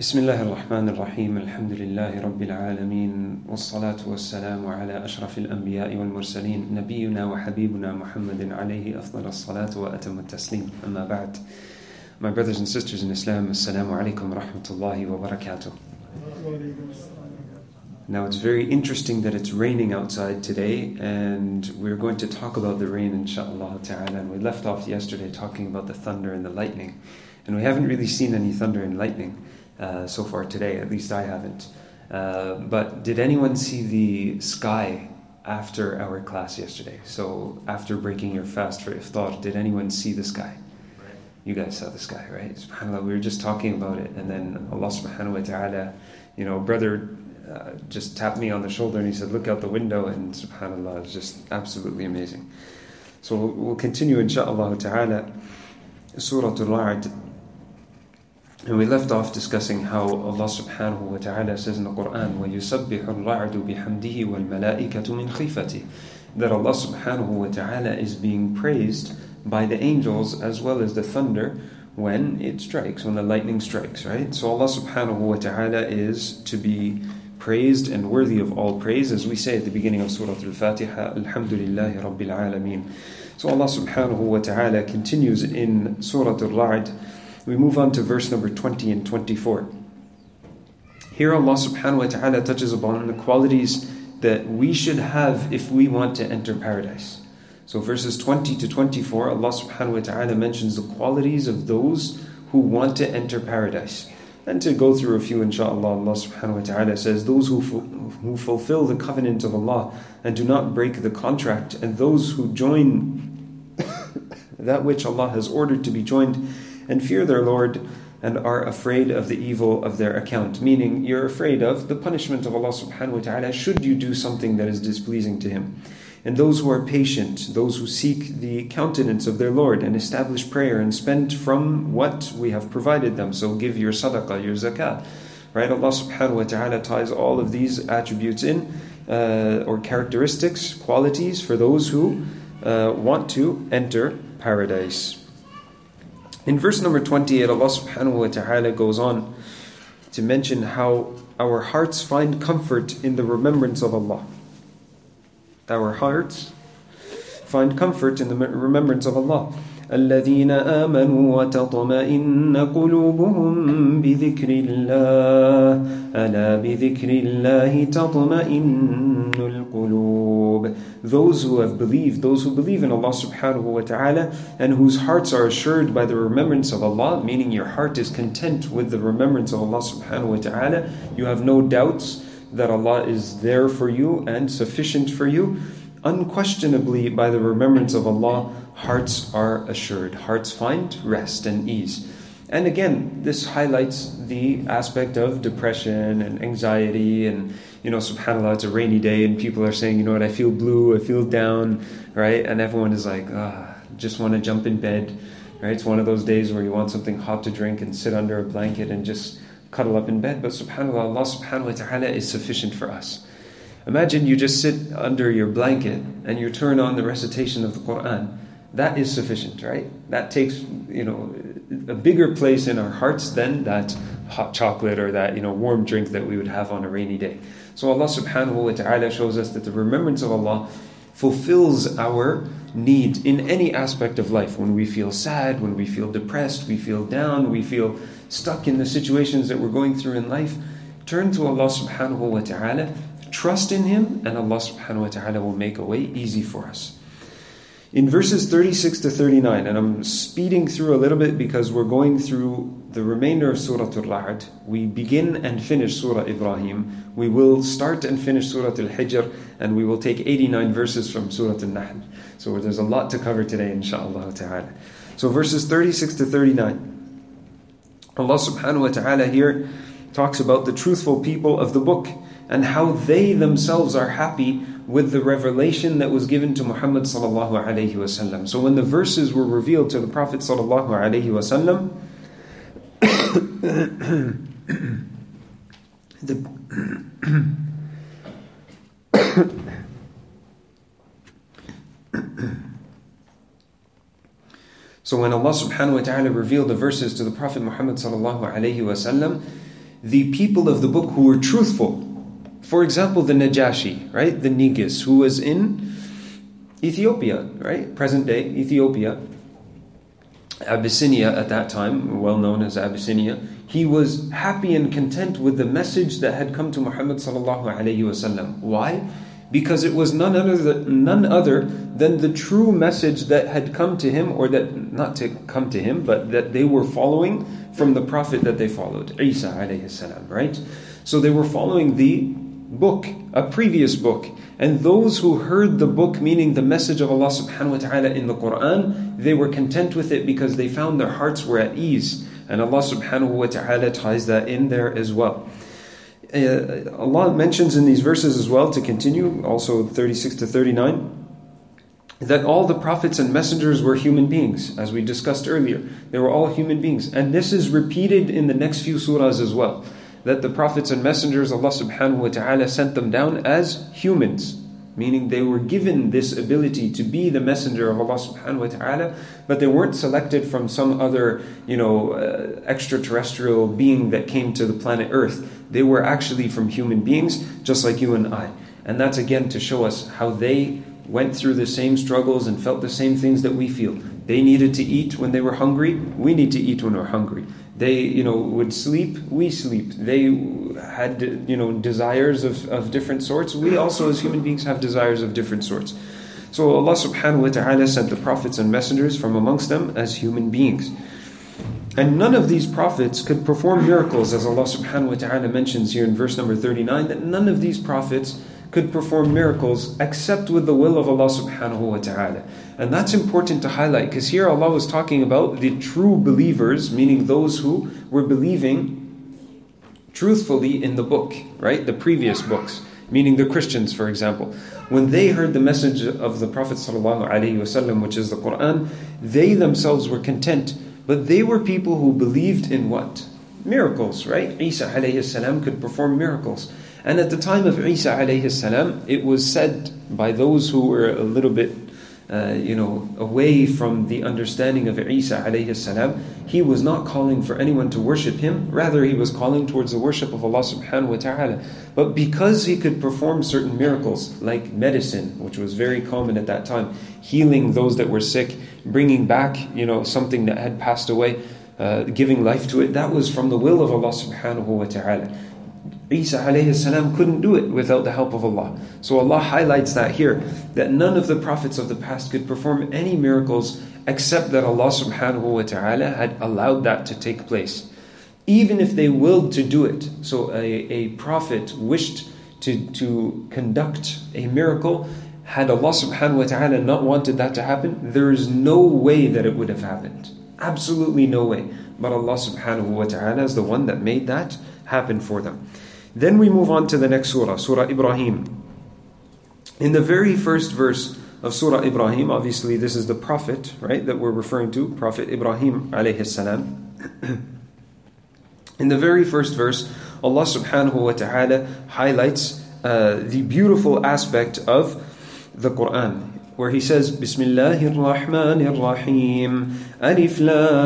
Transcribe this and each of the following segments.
بسم الله الرحمن الرحيم الحمد لله رب العالمين والصلاة والسلام على أشرف الأنبياء والمرسلين نبينا وحبيبنا محمد عليه أفضل الصلاة وأتم التسليم أما بعد. My brothers and sisters in Islam, Assalamu alaikum wa rahmatullahi wa barakatuh. Now it's very interesting that it's raining outside today, and we're going to talk about the rain inshaAllah ta'ala. And we left off yesterday talking about the thunder and the lightning, and we haven't really seen any thunder and lightning so far today, at least I haven't. But did anyone see the sky after our class yesterday? So after breaking your fast for iftar, did anyone see the sky? You guys saw the sky, right? SubhanAllah, we were just talking about it, and then Allah subhanahu wa ta'ala, brother just tapped me on the shoulder and he said, look out the window, and SubhanAllah, it's just absolutely amazing. So we'll continue inshaAllah ta'ala Surah Al-Ra'd. And we left off discussing how Allah subhanahu wa ta'ala says in the Quran, وَيُسَبِّحُ الرَّعْدُ بِحَمْدِهِ وَالْمَلَائِكَةُ مِنْ خِيفَتِهِ, that Allah subhanahu wa ta'ala is being praised by the angels as well as the thunder when it strikes, when the lightning strikes, right? So Allah subhanahu wa ta'ala is to be praised and worthy of all praise, as we say at the beginning of Surah Al-Fatiha, Alhamdulillahi Rabbil Alameen. So Allah subhanahu wa ta'ala continues in Surah Al-Ra'd. We move on to verse number 20 and 24. Here Allah subhanahu wa ta'ala touches upon the qualities that we should have if we want to enter paradise. So verses 20 to 24, Allah subhanahu wa ta'ala mentions the qualities of those who want to enter paradise. And to go through a few inshaAllah, Allah subhanahu wa ta'ala says, those who fulfill the covenant of Allah and do not break the contract, and those who join that which Allah has ordered to be joined, and fear their Lord, and are afraid of the evil of their account. Meaning, you're afraid of the punishment of Allah subhanahu wa ta'ala should you do something that is displeasing to Him. And those who are patient, those who seek the countenance of their Lord and establish prayer and spend from what we have provided them. So give your sadaqah, your zakah. Right? Allah subhanahu wa ta'ala ties all of these attributes in, or characteristics, qualities for those who want to enter paradise. In verse number 28, Allah subhanahu wa ta'ala goes on to mention how our hearts find comfort in the remembrance of Allah. Our hearts find comfort in the remembrance of Allah. الَّذِينَ آمَنُوا وَتَطْمَئِنَّ قُلُوبُهُمْ بِذِكْرِ اللَّهِ أَلَا بِذِكْرِ اللَّهِ تَطْمَئِنُّ الْقُلُوبِ. Those who have believed, those who believe in Allah subhanahu wa ta'ala, and whose hearts are assured by the remembrance of Allah, meaning your heart is content with the remembrance of Allah subhanahu wa ta'ala, you have no doubts that Allah is there for you and sufficient for you. Unquestionably, by the remembrance of Allah, hearts are assured. Hearts find rest and ease. And again, this highlights the aspect of depression and anxiety, and subhanAllah, it's a rainy day and people are saying, I feel blue, I feel down, right? And everyone is like, just want to jump in bed, right? It's one of those days where you want something hot to drink and sit under a blanket and just cuddle up in bed. But subhanAllah, Allah subhanahu wa ta'ala is sufficient for us. Imagine you just sit under your blanket and you turn on the recitation of the Quran. That is sufficient, right? That takes, a bigger place in our hearts than that hot chocolate or that, warm drink that we would have on a rainy day. So Allah subhanahu wa ta'ala shows us that the remembrance of Allah fulfills our need in any aspect of life. When we feel sad, when we feel depressed, we feel down, we feel stuck in the situations that we're going through in life, turn to Allah subhanahu wa ta'ala, trust in Him, and Allah subhanahu wa ta'ala will make a way easy for us. In verses 36 to 39, and I'm speeding through a little bit because we're going through the remainder of Surah Al-Ra'd. We begin and finish Surah Ibrahim. We will start and finish Surah Al-Hijr, and we will take 89 verses from Surah Al-Nahl. So there's a lot to cover today, inshaAllah ta'ala. So verses 36 to 39. Allah subhanahu wa ta'ala here talks about the truthful people of the book and how they themselves are happy with the revelation that was given to Muhammad sallallahu alayhi wa sallam. So when the verses were revealed to the Prophet sallallahu alayhi wa sallam, So when Allah subhanahu wa ta'ala revealed the verses to the Prophet Muhammad sallallahu alayhi wa sallam, the people of the book who were truthful. For example, the Najashi, right? The Negus, who was in Ethiopia, right? Present day Ethiopia. Abyssinia at that time, well known as Abyssinia. He was happy and content with the message that had come to Muhammad sallallahu alaihi wasallam. Why? Because it was none other than the true message that had come to him, or that not to come to him, but that they were following from the prophet that they followed, Isa alayhi salam, right? So they were following the book, a previous book. And those who heard the book, meaning the message of Allah subhanahu wa ta'ala in the Quran, they were content with it because they found their hearts were at ease. And Allah subhanahu wa ta'ala ties that in there as well. Allah mentions in these verses as well, to continue, also 36 to 39, that all the prophets and messengers were human beings, as we discussed earlier. They were all human beings. And this is repeated in the next few surahs as well, that the prophets and messengers, Allah subhanahu wa ta'ala sent them down as humans, meaning they were given this ability to be the messenger of Allah subhanahu wa ta'ala, but they weren't selected from some other, extraterrestrial being that came to the planet Earth. They were actually from human beings, just like you and I. And that's again to show us how they went through the same struggles and felt the same things that we feel. They needed to eat when they were hungry. We need to eat when we're hungry. They, would sleep. We sleep. They had, desires of different sorts. We also, as human beings, have desires of different sorts. So Allah subhanahu wa ta'ala sent the prophets and messengers from amongst them as human beings. And none of these prophets could perform miracles, as Allah subhanahu wa ta'ala mentions here in verse number 39, that none of these prophets could perform miracles except with the will of Allah subhanahu wa ta'ala. And that's important to highlight, because here Allah was talking about the true believers, meaning those who were believing truthfully in the book, right? The previous books, meaning the Christians, for example. When they heard the message of the Prophet sallallahu alaihi wasallam, which is the Quran, they themselves were content. But they were people who believed in what? Miracles, right? Isa alayhi salam could perform miracles. And at the time of Isa alayhi salam, it was said by those who were a little bit, away from the understanding of Isa alayhi salam, he was not calling for anyone to worship him. Rather, he was calling towards the worship of Allah subhanahu wa ta'ala. But because he could perform certain miracles, like medicine, which was very common at that time, healing those that were sick, bringing back, something that had passed away, giving life to it, that was from the will of Allah subhanahu wa ta'ala. Isa alayhi salam couldn't do it without the help of Allah. So Allah highlights that here, that none of the prophets of the past could perform any miracles except that Allah subhanahu wa ta'ala had allowed that to take place. Even if they willed to do it. So a prophet wished to conduct a miracle, had Allah subhanahu wa ta'ala not wanted that to happen, there is no way that it would have happened. Absolutely no way. But Allah subhanahu wa ta'ala is the one that made that happen for them. Then we move on to the next surah, Surah Ibrahim. In the very first verse of Surah Ibrahim, obviously this is the prophet, right, that we're referring to, Prophet Ibrahim alayhi salam. In the very first verse, Allah subhanahu wa ta'ala highlights the beautiful aspect of the Quran, where He says, Bismillahir Rahmanir Rahim, Alif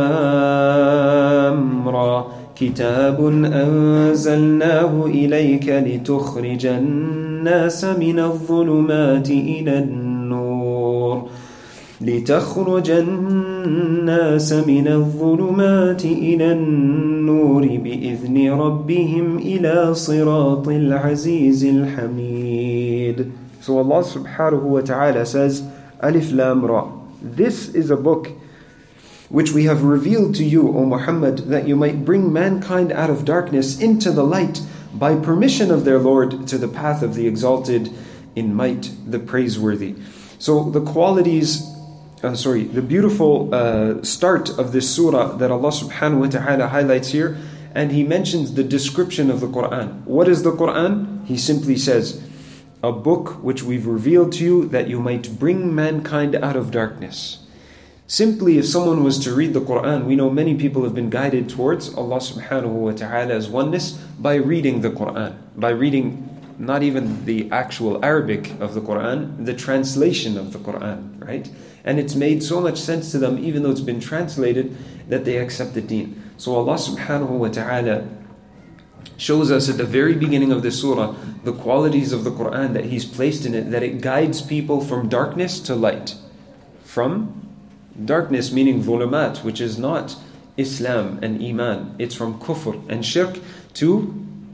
Lam Ra, كتاب أنزلناه إليك لتخرج الناس من الظلمات إلى النور لتخرج الناس من الظلمات إلى النور بإذن ربهم إلى صراط العزيز الحميد. So Allah subhanahu wa ta'ala says, Alif Lam Ra. This is a book which we have revealed to you, O Muhammad, that you might bring mankind out of darkness into the light by permission of their Lord to the path of the exalted in might, the praiseworthy. So the the beautiful start of this surah that Allah subhanahu wa ta'ala highlights here, and He mentions the description of the Quran. What is the Quran? He simply says, a book which we've revealed to you that you might bring mankind out of darkness. Simply, if someone was to read the Quran, we know many people have been guided towards Allah subhanahu wa ta'ala's oneness by reading the Quran, by reading not even the actual Arabic of the Quran, the translation of the Quran, right? And it's made so much sense to them, even though it's been translated, that they accept the deen. So Allah subhanahu wa ta'ala shows us at the very beginning of this surah the qualities of the Quran that He's placed in it, that it guides people from darkness to light. From darkness, meaning dhulumat, which is not Islam and Iman. It's from kufr and shirk to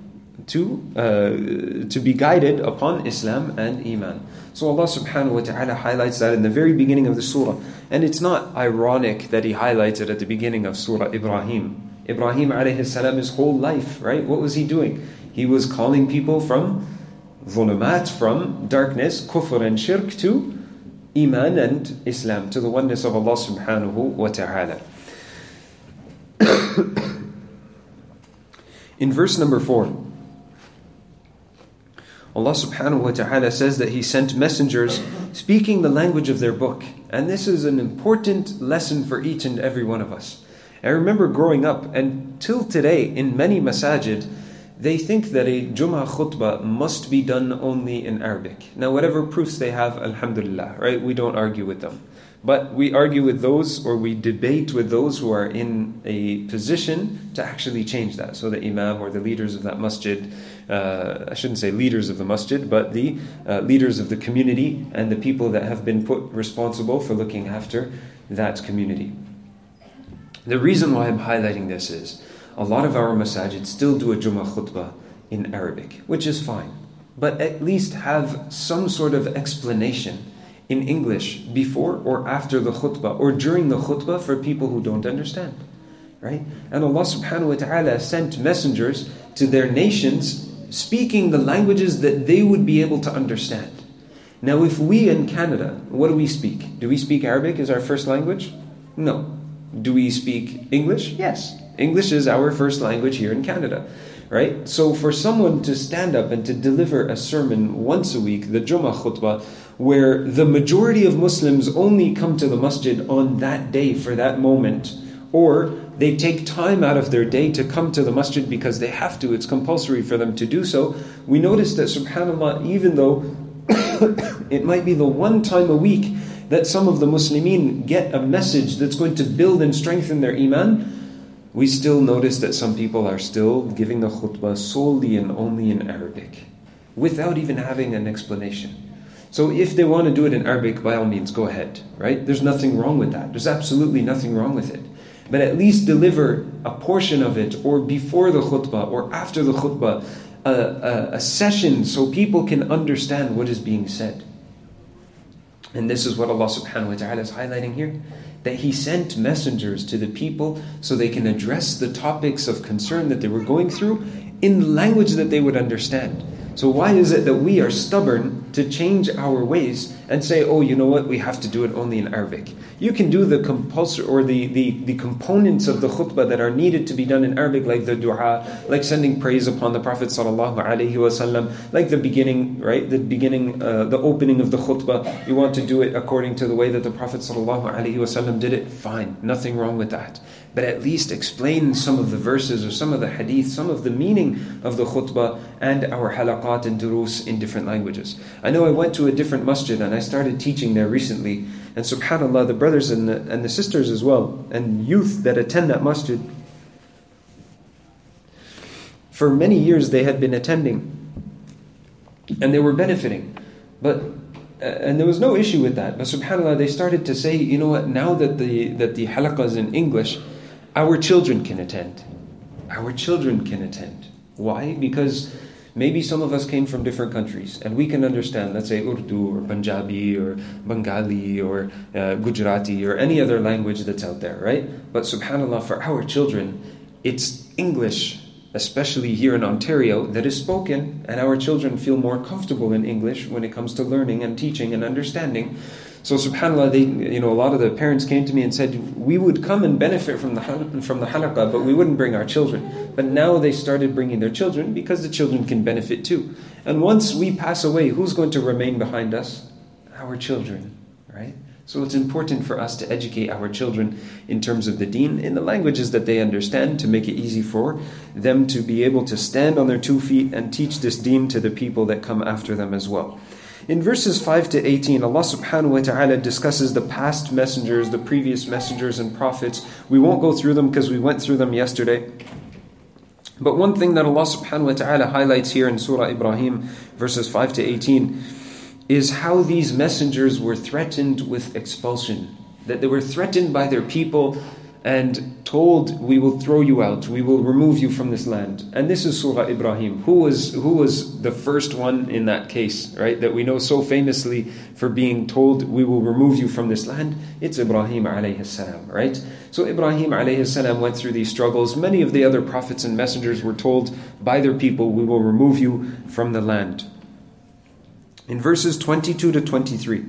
be guided upon Islam and Iman. So Allah subhanahu wa ta'ala highlights that in the very beginning of the surah. And it's not ironic that He highlights it at the beginning of Surah Ibrahim. Ibrahim alayhi salam, his whole life, right? What was he doing? He was calling people from dhulumat, from darkness, kufr and shirk, to Iman and Islam, to the oneness of Allah subhanahu wa ta'ala. In verse number 4, Allah subhanahu wa ta'ala says that He sent messengers speaking the language of their book. And this is an important lesson for each and every one of us. I remember growing up, and till today, in many masajid, they think that a Jummah khutbah must be done only in Arabic. Now, whatever proofs they have, alhamdulillah, right? We don't argue with them. But we argue with those, or we debate with those who are in a position to actually change that. So the imam or the leaders of that masjid, I shouldn't say leaders of the masjid, but the leaders of the community and the people that have been put responsible for looking after that community. The reason why I'm highlighting this is a lot of our masajid still do a Jummah khutbah in Arabic, which is fine. But at least have some sort of explanation in English before or after the khutbah, or during the khutbah for people who don't understand. Right? And Allah subhanahu wa ta'ala sent messengers to their nations speaking the languages that they would be able to understand. Now if we in Canada, what do we speak? Do we speak Arabic as our first language? No. Do we speak English? Yes. English is our first language here in Canada. Right? So for someone to stand up and to deliver a sermon once a week, the Jummah khutbah, where the majority of Muslims only come to the masjid on that day for that moment, or they take time out of their day to come to the masjid because they have to, it's compulsory for them to do so, we notice that subhanAllah, even though it might be the one time a week that some of the Muslimin get a message that's going to build and strengthen their iman, we still notice that some people are still giving the khutbah solely and only in Arabic, without even having an explanation. So if they want to do it in Arabic, by all means, go ahead, right? There's nothing wrong with that. There's absolutely nothing wrong with it. But at least deliver a portion of it, or before the khutbah, or after the khutbah, a session so people can understand what is being said. And this is what Allah subhanahu wa ta'ala is highlighting here. That He sent messengers to the people so they can address the topics of concern that they were going through in the language that they would understand. So why is it that we are stubborn to change our ways and say, oh, you know what, we have to do it only in Arabic? You can do the compulsory or the components of the khutbah that are needed to be done in Arabic, like the dua, like sending praise upon the Prophet sallallahu alaihi wasallam, like the beginning, right? The opening of the khutbah. You want to do it according to the way that the Prophet sallallahu alaihi wasallam did it. Fine, nothing wrong with that. But at least explain some of the verses or some of the hadith, some of the meaning of the khutbah and our halaqat and durus in different languages. I know I went to a different masjid and I started teaching there recently. And subhanAllah, the brothers and the sisters as well, and youth that attend that masjid, for many years they had been attending. And they were benefiting. And there was no issue with that. But subhanAllah, they started to say, you know what, now that the halaqah is in English, our children can attend. Our children can attend. Why? Because maybe some of us came from different countries and we can understand, let's say Urdu or Punjabi or Bengali or Gujarati or any other language that's out there, right? But subhanAllah, for our children, it's English, especially here in Ontario, that is spoken, and our children feel more comfortable in English when it comes to learning and teaching and understanding. So subhanAllah, a lot of the parents came to me and said, we would come and benefit from the halaqah, but we wouldn't bring our children. But now they started bringing their children because the children can benefit too. And once we pass away, who's going to remain behind us? Our children, right? So it's important for us to educate our children in terms of the deen, in the languages that they understand, to make it easy for them to be able to stand on their 2 feet and teach this deen to the people that come after them as well. In verses 5 to 18, Allah subhanahu wa ta'ala discusses the past messengers, the previous messengers and prophets. We won't go through them because we went through them yesterday. But one thing that Allah subhanahu wa ta'ala highlights here in Surah Ibrahim, verses 5 to 18, is how these messengers were threatened with expulsion. That they were threatened by their people and told, we will throw you out, we will remove you from this land. And this is Surah Ibrahim. Who was the first one in that case, right? That we know so famously for being told, we will remove you from this land. It's Ibrahim alayhi salam, right? So Ibrahim alayhi salam went through these struggles. Many of the other prophets and messengers were told by their people, we will remove you from the land. In verses 22 to 23,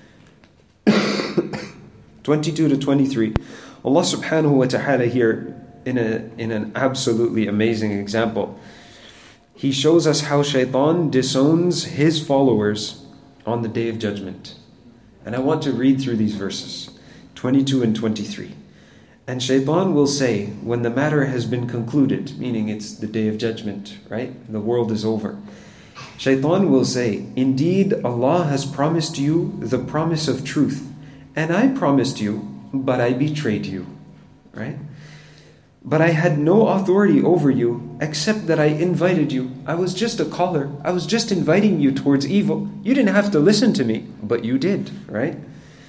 22 to 23, Allah subhanahu wa ta'ala here, in an absolutely amazing example, He shows us how shaitan disowns his followers on the Day of Judgment. And I want to read through these verses, 22 and 23. And shaitan will say, when the matter has been concluded, meaning it's the Day of Judgment, right? The world is over. Shaitan will say, indeed, Allah has promised you the promise of truth, and I promised you, but I betrayed you, right? But I had no authority over you, except that I invited you. I was just a caller. I was just inviting you towards evil. You didn't have to listen to me, but you did, right?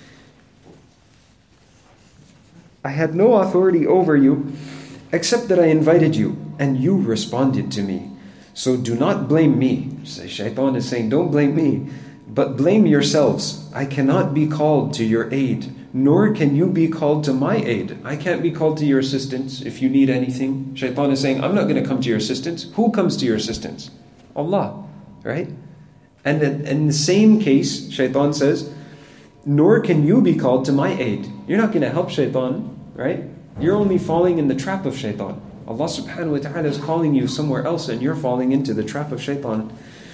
I had no authority over you, except that I invited you, and you responded to me. So do not blame me. Shaitan is saying, don't blame me, but blame yourselves. I cannot be called to your aid, nor can you be called to my aid. I can't be called to your assistance if you need anything. Shaitan is saying, I'm not going to come to your assistance. Who comes to your assistance? Allah, right? And in the same case, Shaitan says, nor can you be called to my aid. You're not going to help Shaitan, right? You're only falling in the trap of Shaitan. Allah subhanahu wa ta'ala is calling you somewhere else and you're falling into the trap of Shaitan.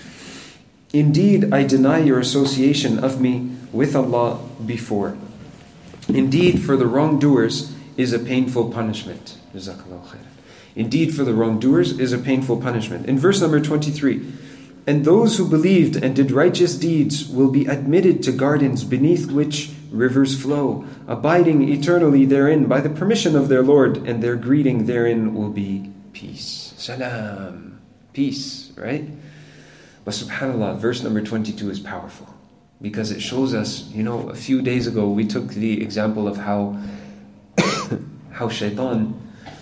Indeed, I deny your association of me with Allah before. Indeed, for the wrongdoers is a painful punishment. Jazakallahu khairan. Indeed, for the wrongdoers is a painful punishment. In verse number 23, and those who believed and did righteous deeds will be admitted to gardens beneath which rivers flow, abiding eternally therein by the permission of their Lord, and their greeting therein will be peace. Salam. Peace, right? But subhanAllah, verse number 22 is powerful because it shows us, a few days ago we took the example of how Shaitan,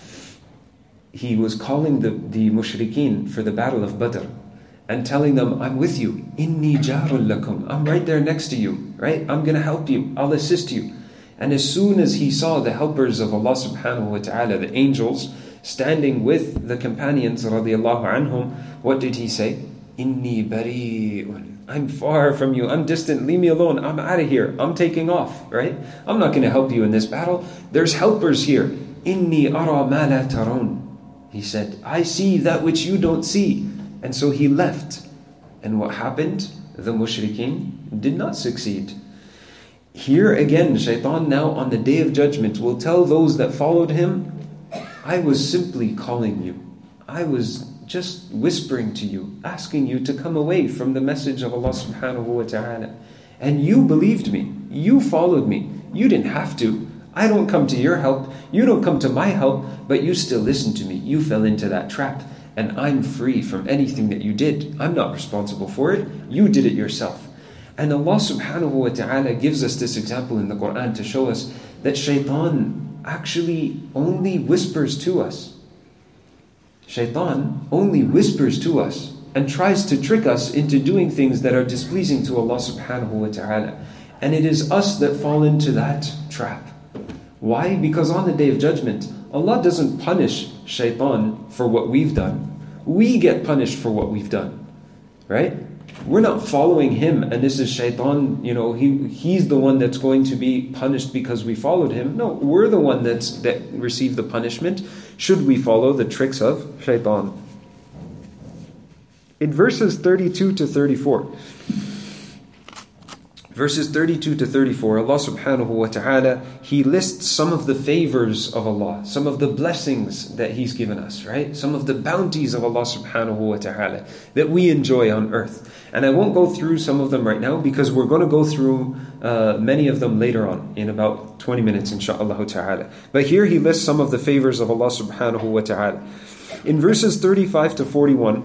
he was calling the mushrikeen for the battle of Badr and telling them, I'm with you. Inni jarul lakum. I'm right there next to you, right? I'm going to help you. I'll assist you. And as soon as he saw the helpers of Allah subhanahu wa ta'ala, the angels, standing with the companions radiallahu anhum, what did he say? Inni bari'un. I'm far from you. I'm distant. Leave me alone. I'm out of here. I'm taking off, right? I'm not going to help you in this battle. There's helpers here. Inni ara ma la taron. He said, I see that which you don't see. And so he left. And what happened? The mushrikeen did not succeed. Here again, Shaitan now on the Day of Judgment will tell those that followed him, I was simply calling you. I was just whispering to you, asking you to come away from the message of Allah subhanahu wa ta'ala. And you believed me. You followed me. You didn't have to. I don't come to your help. You don't come to my help. But you still listened to me. You fell into that trap. And I'm free from anything that you did. I'm not responsible for it. You did it yourself. And Allah subhanahu wa ta'ala gives us this example in the Quran to show us that Shaitan actually only whispers to us. Shaitan only whispers to us and tries to trick us into doing things that are displeasing to Allah subhanahu wa ta'ala. And it is us that fall into that trap. Why? Because on the Day of Judgment, Allah doesn't punish Shaitan for what we've done. We get punished for what we've done. Right? We're not following him and this is Shaitan, he's the one that's going to be punished because we followed him. No, we're the one that received the punishment should we follow the tricks of Shaitan. In verses 32 to 34, verses 32 to 34, Allah subhanahu wa ta'ala, He lists some of the favors of Allah, some of the blessings that He's given us, right? Some of the bounties of Allah subhanahu wa ta'ala that we enjoy on earth. And I won't go through some of them right now because we're going to go through many of them later on in about 20 minutes, insha'Allah ta'ala. But here He lists some of the favors of Allah subhanahu wa ta'ala. In verses 35 to 41,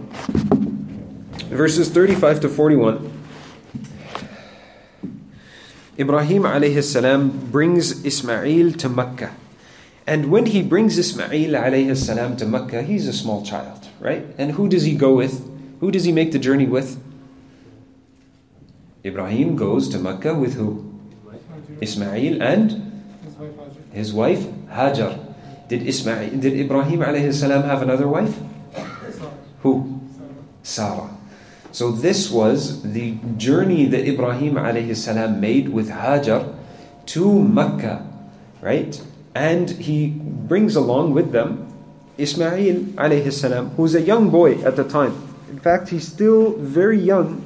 Ibrahim alayhi salam brings Ismail to Mecca. And when he brings Ismail alayhi salam to Mecca, he's a small child, right? And who does he go with? Who does he make the journey with? Ibrahim goes to Mecca with who? Ismail and his wife Hajar. Did Ibrahim alayhi salam have another wife? Who? Sarah. So this was the journey that Ibrahim alayhi salam made with Hajar to Mecca, right? And he brings along with them Ismail alayhi salam, who's a young boy at the time. In fact, he's still very young,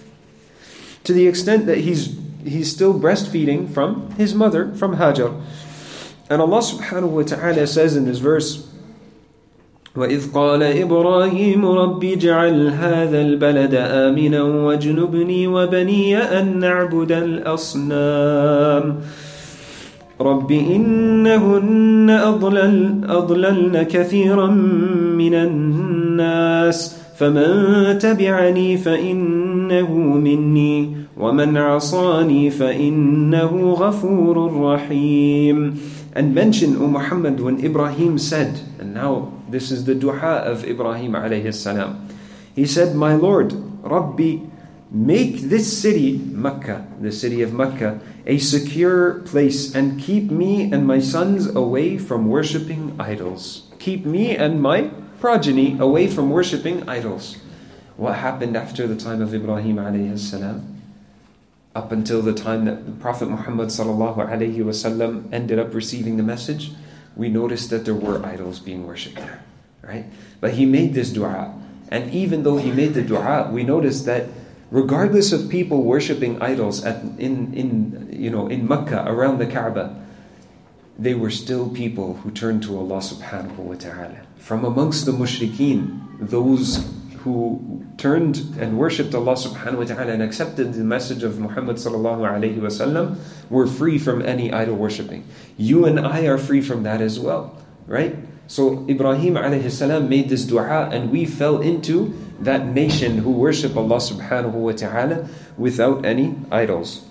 to the extent that he's still breastfeeding from his mother, from Hajar. And Allah subhanahu wa ta'ala says in this verse, وَإِذْ قَالَ إِبْرَاهِيمُ رَبِّ اجْعَلْ هَذَا الْبَلَدَ آمِنًا وَاجْنُبْنِي وَبَنِيَّ أَن نَّعْبُدَ الْأَصْنَامَ رَبِّ إِنَّهُنَّ أَضْلَلْنَ كَثِيرًا مِّنَ النَّاسِ فَمَن تَبِعَنِي فَإِنَّهُ مِنِّي وَمَنْ عَصَانِي فَإِنَّهُ غَفُورٌ رَحِيمٌ. And mention, O Muhammad, when Ibrahim said, and now this is the dua of Ibrahim alayhi salam. He said, my Lord, Rabbi, make this city, Mecca, the city of Mecca, a secure place, and keep me and my sons away from worshipping idols. Keep me and my progeny away from worshipping idols. What happened after the time of Ibrahim alayhi salam? Up until the time that the Prophet Muhammad sallallahu alayhi wasallam ended up receiving the message, we noticed that there were idols being worshipped there, right? But he made this dua, and even though he made the dua, we noticed that regardless of people worshipping idols in Mecca around the Kaaba, they were still people who turned to Allah subhanahu wa ta'ala. From amongst the mushrikeen, those who turned and worshipped Allah subhanahu wa ta'ala and accepted the message of Muhammad sallallahu alayhi wa sallam, were free from any idol worshipping. You and I are free from that as well, right? So Ibrahim alayhi salam made this dua, and we fell into that nation who worship Allah subhanahu wa ta'ala without any idols.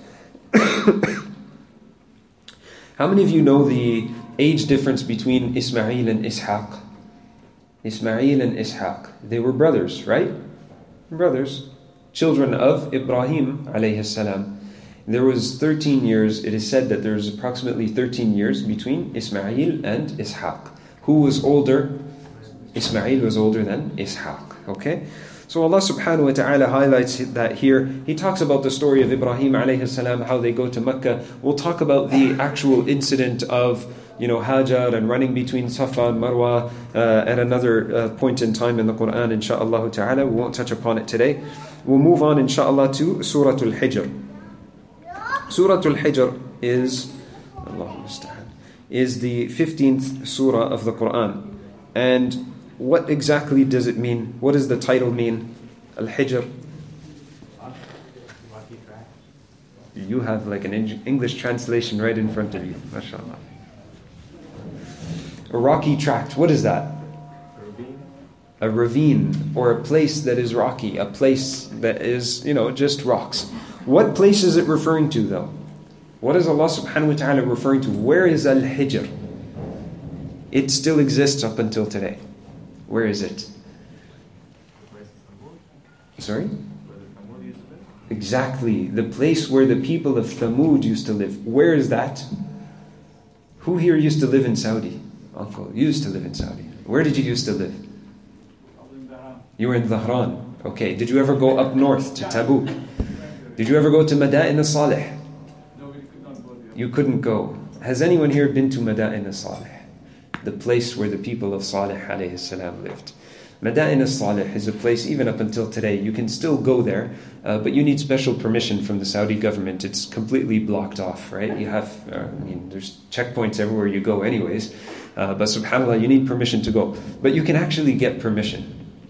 How many of you know the age difference between Ismail and Ishaq? Ismail and Ishaq, they were brothers, right? Brothers, children of Ibrahim alayhi salam. There was 13 years, it is said that there was approximately 13 years between Ismail and Ishaq. Who was older? Ismail was older than Ishaq, okay? So Allah subhanahu wa ta'ala highlights that here. He talks about the story of Ibrahim alayhi salam, how they go to Mecca. We'll talk about the actual incident of Hajar and running between Safa and Marwa at another point in time in the Quran, insha'Allah ta'ala. We won't touch upon it today. We'll move on, insha'Allah, to Surah Al-Hijr. Surah Al-Hijr is the 15th surah of the Quran. And what exactly does it mean? What does the title mean? Al-Hijr. You have like an English translation right in front of you. MashaAllah. A rocky tract. What is that? A ravine, or a place that is rocky, a place that is, just rocks. What place is it referring to though? What is Allah subhanahu wa ta'ala referring to? Where is Al-Hijr? It still exists up until today. Where is it? Sorry? Exactly. The place where the people of Thamud used to live. Where is that? Who here used to live in Saudi? Uncle, you used to live in Saudi. Where did you used to live? You were in Dhahran. Okay. Did you ever go up north to Tabuk? Did you ever go to Mada'in al-Salih? No, we could not go there. You couldn't go. Has anyone here been to Mada'in al-Salih? The place where the people of Salih alayhi salam lived. Mada'in al-Salih is a place, even up until today, you can still go there, but you need special permission from the Saudi government. It's completely blocked off, right? You have, there's checkpoints everywhere you go anyways, but subhanAllah, you need permission to go. But you can actually get permission.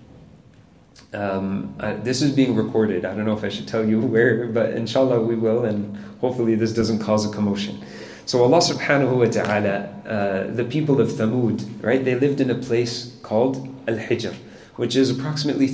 This is being recorded. I don't know if I should tell you where, but inshallah we will, and hopefully this doesn't cause a commotion. So Allah subhanahu wa ta'ala, the people of Thamud, right, they lived in a place called Al-Hijr, which is approximately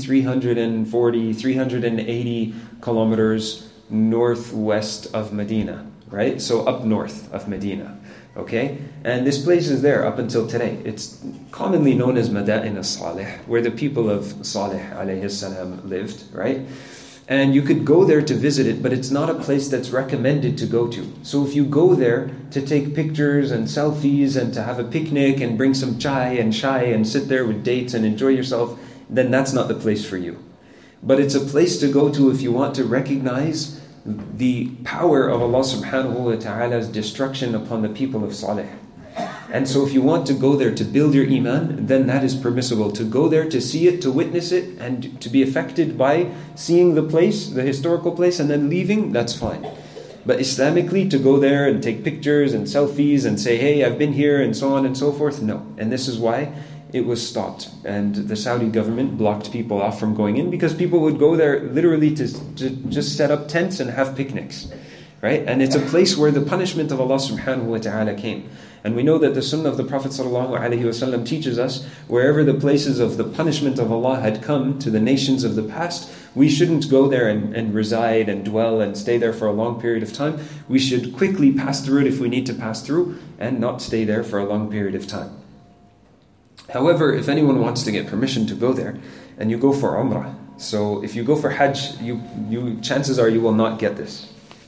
380 kilometers northwest of Medina, right? So up north of Medina, okay? And this place is there up until today. It's commonly known as Mada'in al-Salih, where the people of Salih alayhi salam lived, right? And you could go there to visit it, but it's not a place that's recommended to go to. So if you go there to take pictures and selfies and to have a picnic and bring some chai and shai and sit there with dates and enjoy yourself, then that's not the place for you. But it's a place to go to if you want to recognize the power of Allah subhanahu wa ta'ala's destruction upon the people of Salih. And so if you want to go there to build your iman, then that is permissible. To go there, to see it, to witness it, and to be affected by seeing the place, the historical place, and then leaving, that's fine. But Islamically, to go there and take pictures and selfies and say, hey, I've been here, and so on and so forth, no. And this is why it was stopped. And the Saudi government blocked people off from going in because people would go there literally to just set up tents and have picnics. Right? And it's a place where the punishment of Allah subhanahu wa ta'ala came. And we know that the sunnah of the Prophet sallallahu alaihi wasallam teaches us, wherever the places of the punishment of Allah had come to the nations of the past, we shouldn't go there and reside and dwell and stay there for a long period of time. We should quickly pass through it if we need to pass through, and not stay there for a long period of time. However, if anyone wants to get permission to go there, and you go for Umrah, so if you go for Hajj, you chances are you will not get this.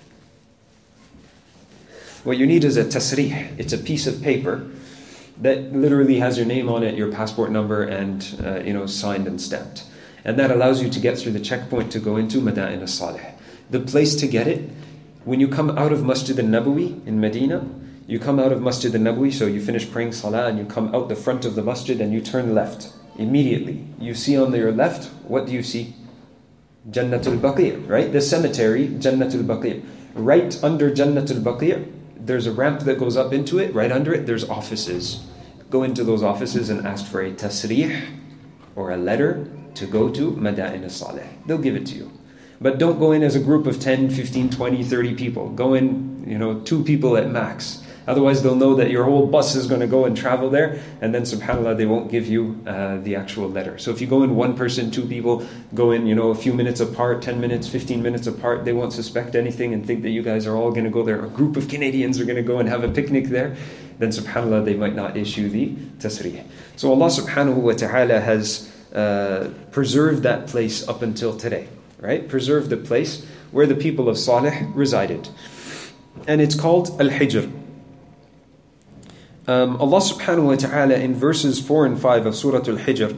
What you need is a tasrih. It's a piece of paper that literally has your name on it, your passport number, and signed and stamped. And that allows you to get through the checkpoint to go into Mada'in al-Salih. The place to get it, when you come out of Masjid al-Nabawi in Medina, you come out of Masjid al-Nabawi, so you finish praying salah and you come out the front of the masjid and you turn left. Immediately, you see on your left, what do you see? Jannatul Baqi', right? The cemetery, Jannatul Baqi'. Right under Jannatul Baqi', there's a ramp that goes up into it. Right under it, there's offices. Go into those offices and ask for a tasrih or a letter to go to Mada'in al-Salih. They'll give it to you. But don't go in as a group of 10, 15, 20, 30 people. Go in, 2 people at max. Otherwise, they'll know that your whole bus is going to go and travel there, and then subhanAllah, they won't give you the actual letter. So if you go in 1 person, 2 people, go in a few minutes apart, 10 minutes, 15 minutes apart, they won't suspect anything and think that you guys are all going to go there. A group of Canadians are going to go and have a picnic there. Then subhanAllah, they might not issue the tasrih. So Allah subhanahu wa ta'ala has preserved that place up until today. Right? Preserved the place where the people of Salih resided. And it's called Al-Hijr. Allah subhanahu wa ta'ala in verses 4 and 5 of Surah Al-Hijr,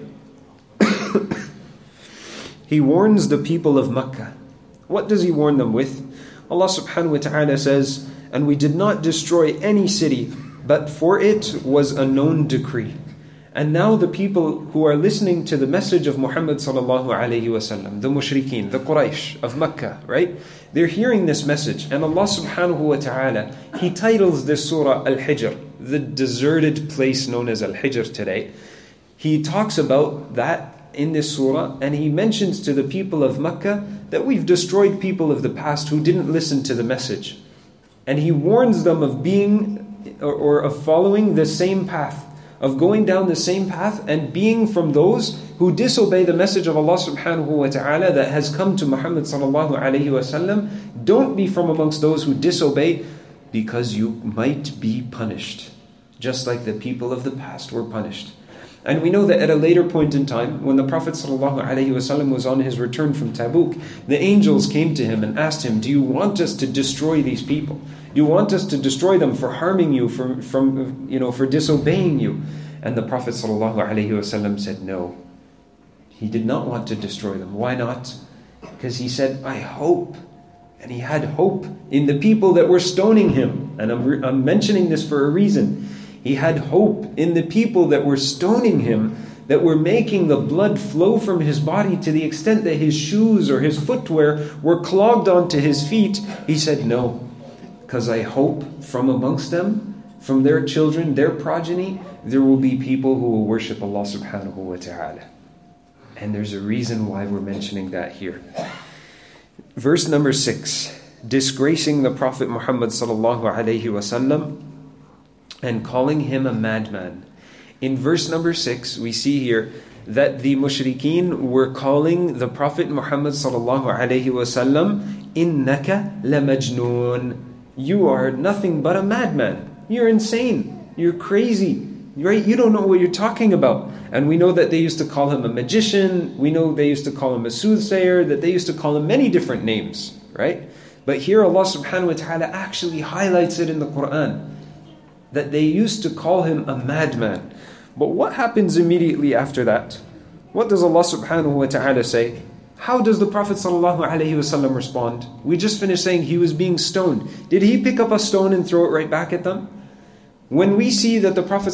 He warns the people of Makkah. What does He warn them with? Allah subhanahu wa ta'ala says, and we did not destroy any city, but for it was a known decree. And now the people who are listening to the message of Muhammad sallallahu alayhi wasallam, the mushrikeen, the Quraysh of Makkah, right? They're hearing this message, and Allah subhanahu wa ta'ala, He titles this surah Al-Hijr, the deserted place known as Al-Hijr today. He talks about that in this surah, and He mentions to the people of Makkah that we've destroyed people of the past who didn't listen to the message. And He warns them of being or of following the same path, of going down the same path and being from those who disobey the message of Allah subhanahu wa ta'ala that has come to Muhammad sallallahu alayhi wa sallam. Don't be from amongst those who disobey, because you might be punished, just like the people of the past were punished. And we know that at a later point in time, when the Prophet ﷺ was on his return from Tabuk, the angels came to him and asked him, do you want us to destroy these people? Do you want us to destroy them for harming you, for disobeying you? And the Prophet ﷺ said no. He did not want to destroy them. Why not? Because he said, I hope. And he had hope in the people that were stoning him. And I'm mentioning this for a reason. He had hope in the people that were stoning him, that were making the blood flow from his body to the extent that his shoes or his footwear were clogged onto his feet. He said, no, because I hope from amongst them, from their children, their progeny, there will be people who will worship Allah subhanahu wa ta'ala. And there's a reason why we're mentioning that here. Verse number 6, disgracing the Prophet Muhammad sallallahu alayhi wasallam and calling him a madman. In verse number 6, we see here that the mushrikeen were calling the Prophet Muhammad sallallahu alaihi wasallam, "Innaka lamajnoon." You are nothing but a madman. You're insane. You're crazy. Right? You don't know what you're talking about. And we know that they used to call him a magician. We know they used to call him a soothsayer. That they used to call him many different names. Right? But here Allah subhanahu wa ta'ala actually highlights it in the Quran, that they used to call him a madman. But what happens immediately after that? What does Allah subhanahu wa ta'ala say? How does the Prophet sallallahu alaihi wasallam respond? We just finished saying he was being stoned. Did he pick up a stone and throw it right back at them? When we see that the Prophet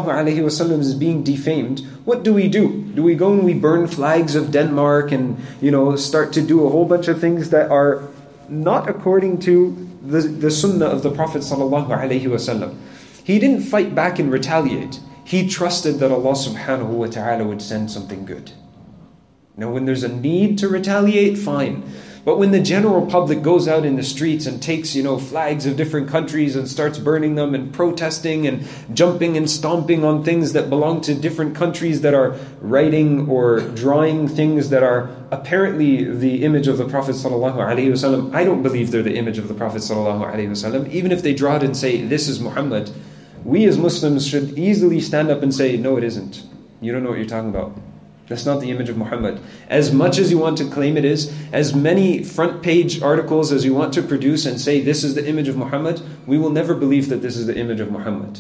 ﷺ is being defamed, what do? Do we go and we burn flags of Denmark and start to do a whole bunch of things that are not according to the sunnah of the Prophet ﷺ? He didn't fight back and retaliate. He trusted that Allah subhanahu wa ta'ala would send something good. Now when there's a need to retaliate, fine. But when the general public goes out in the streets and takes, flags of different countries and starts burning them and protesting and jumping and stomping on things that belong to different countries that are writing or drawing things that are apparently the image of the Prophet ﷺ, I don't believe they're the image of the Prophet ﷺ. Even if they draw it and say, this is Muhammad, we as Muslims should easily stand up and say, no, it isn't. You don't know what you're talking about. That's not the image of Muhammad. As much as you want to claim it is, as many front page articles as you want to produce and say this is the image of Muhammad, we will never believe that this is the image of Muhammad.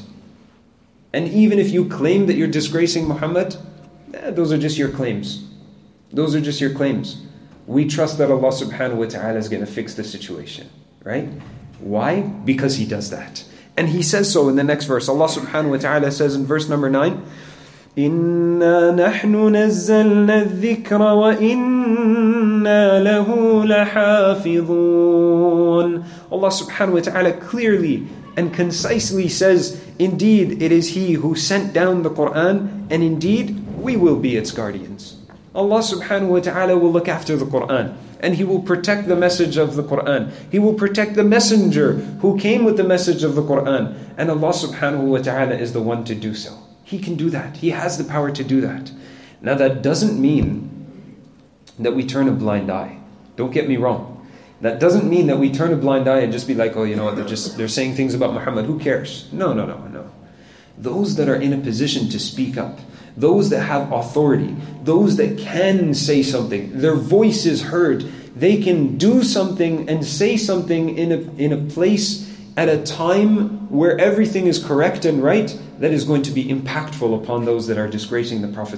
And even if you claim that you're disgracing Muhammad, those are just your claims. Those are just your claims. We trust that Allah subhanahu wa ta'ala is going to fix the situation. Right? Why? Because He does that. And He says so in the next verse. Allah subhanahu wa ta'ala says in verse number 9, إِنَّا نَحْنُ نَزَّلْنَا الذِّكْرَ وَإِنَّا لَهُ لَحَافِظُونَ. Allah subhanahu wa ta'ala clearly and concisely says, indeed it is He who sent down the Qur'an, and indeed we will be its guardians. Allah subhanahu wa ta'ala will look after the Qur'an, and He will protect the message of the Qur'an. He will protect the messenger who came with the message of the Qur'an, and Allah subhanahu wa ta'ala is the one to do so. He can do that. He has the power to do that. Now that doesn't mean that we turn a blind eye. Don't get me wrong. That doesn't mean that we turn a blind eye and just be like, oh, you know what, they're saying things about Muhammad. Who cares? No. Those that are in a position to speak up, those that have authority, those that can say something, their voice is heard, they can do something and say something in a place at a time where everything is correct and right, that is going to be impactful upon those that are disgracing the Prophet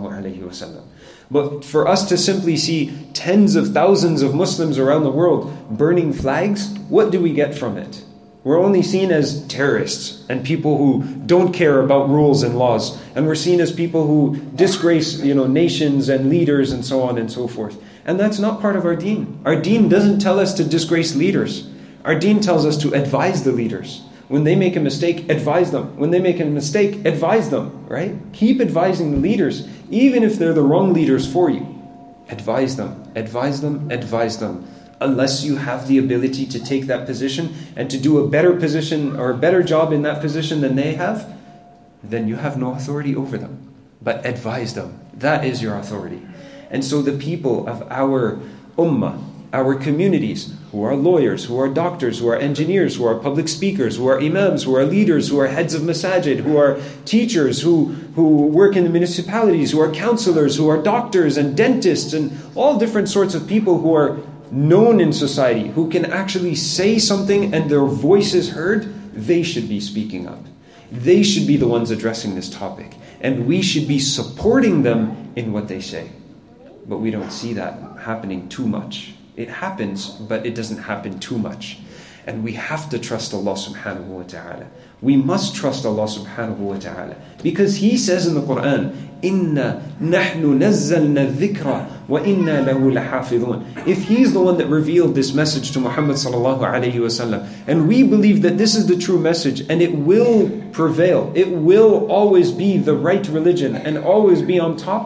ﷺ. But for us to simply see tens of thousands of Muslims around the world burning flags, what do we get from it? We're only seen as terrorists and people who don't care about rules and laws. And we're seen as people who disgrace, nations and leaders and so on and so forth. And that's not part of our deen. Our deen doesn't tell us to disgrace leaders. Our deen tells us to advise the leaders. When they make a mistake, advise them. When they make a mistake, advise them, right? Keep advising the leaders, even if they're the wrong leaders for you. Advise them, advise them, advise them. Unless you have the ability to take that position and to do a better position or a better job in that position than they have, then you have no authority over them. But advise them. That is your authority. And so the people of our ummah, our communities, who are lawyers, who are doctors, who are engineers, who are public speakers, who are imams, who are leaders, who are heads of masajid, who are teachers, who work in the municipalities, who are counselors, who are doctors and dentists, and all different sorts of people who are known in society, who can actually say something and their voice is heard, they should be speaking up. They should be the ones addressing this topic. And we should be supporting them in what they say. But we don't see that happening too much. It happens, but it doesn't happen too much. And we have to trust Allah subhanahu wa ta'ala. We must trust Allah subhanahu wa ta'ala. Because He says in the Quran, إِنَّا نَحْنُ نَزَّلْنَا الذِّكْرَ وَإِنَّا لَهُ لَحَافِظُونَ. If He's the one that revealed this message to Muhammad sallallahu alayhi wa sallam, and we believe that this is the true message, and it will prevail, it will always be the right religion, and always be on top,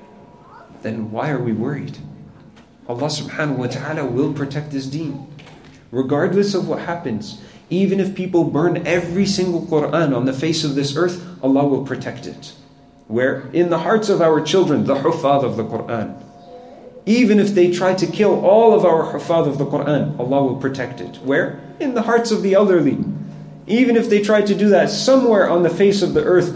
then why are we worried? Allah subhanahu wa ta'ala will protect His deen. Regardless of what happens, even if people burn every single Qur'an on the face of this earth, Allah will protect it. Where? In the hearts of our children, the huffaz of the Qur'an. Even if they try to kill all of our huffaz of the Qur'an, Allah will protect it. Where? In the hearts of the elderly. Even if they try to do that somewhere on the face of the earth,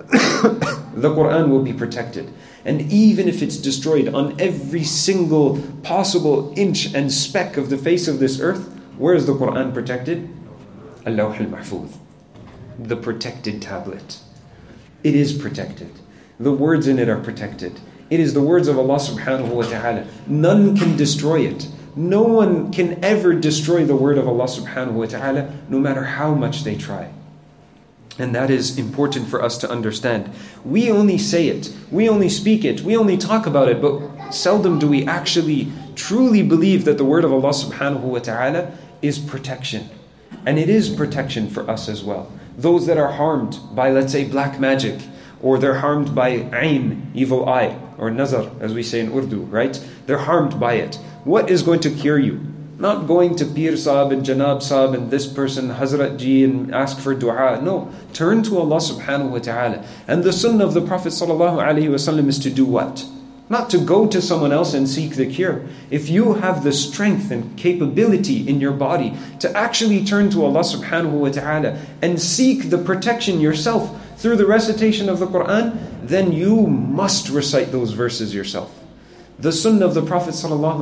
the Qur'an will be protected. And even if it's destroyed on every single possible inch and speck of the face of this earth, where is the Qur'an protected? Al-Lawh al-Mahfuz, the protected tablet. It is protected. The words in it are protected. It is the words of Allah subhanahu wa ta'ala. None can destroy it. No one can ever destroy the word of Allah subhanahu wa ta'ala, no matter how much they try. And that is important for us to understand. We only say it, we only speak it, we only talk about it, but seldom do we actually truly believe that the word of Allah subhanahu wa ta'ala is protection. And it is protection for us as well. Those that are harmed by, let's say, black magic, or they're harmed by ayn, evil eye, or nazar, as we say in Urdu, right? They're harmed by it. What is going to cure you? Not going to Pir Sahib and Janab Sahib and this person, Hazrat Ji, and ask for dua. No, turn to Allah subhanahu wa ta'ala. And the sunnah of the Prophet sallallahu alaihi wasallam is to do what? Not to go to someone else and seek the cure. If you have the strength and capability in your body to actually turn to Allah subhanahu wa ta'ala and seek the protection yourself through the recitation of the Qur'an, then you must recite those verses yourself. The sunnah of the Prophet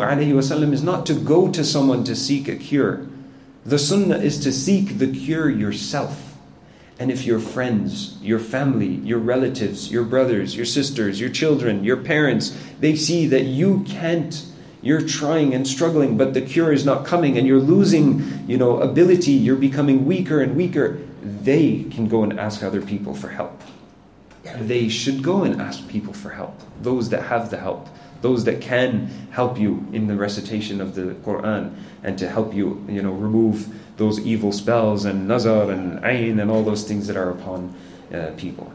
ﷺ is not to go to someone to seek a cure. The sunnah is to seek the cure yourself. And if your friends, your family, your relatives, your brothers, your sisters, your children, your parents, they see that you can't, you're trying and struggling, but the cure is not coming and you're losing, ability, you're becoming weaker and weaker, they can go and ask other people for help. They should go and ask people for help. Those that have the help. Those that can help you in the recitation of the Qur'an and to help you, remove those evil spells and nazar and ayn and all those things that are upon people.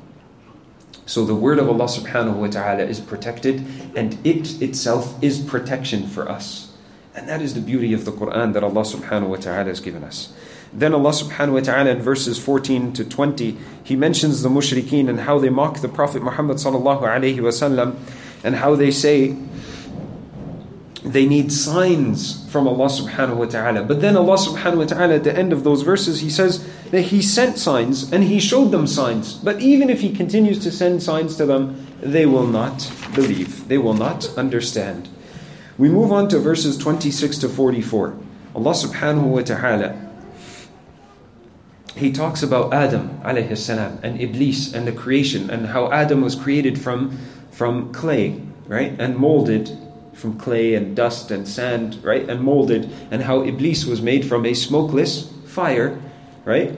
So the word of Allah subhanahu wa ta'ala is protected, and it itself is protection for us. And that is the beauty of the Qur'an that Allah subhanahu wa ta'ala has given us. Then Allah subhanahu wa ta'ala in verses 14 to 20, He mentions the mushrikeen and how they mock the Prophet Muhammad sallallahu alayhi wa sallam, and how they say they need signs from Allah subhanahu wa ta'ala. But then Allah subhanahu wa ta'ala at the end of those verses, He says that He sent signs and He showed them signs. But even if He continues to send signs to them, they will not believe. They will not understand. We move on to verses 26 to 44. Allah subhanahu wa ta'ala, He talks about Adam alayhi salam and Iblis and the creation, and how Adam was created from clay, right? And molded from clay and dust and sand, right? And molded, and how Iblis was made from a smokeless fire, right?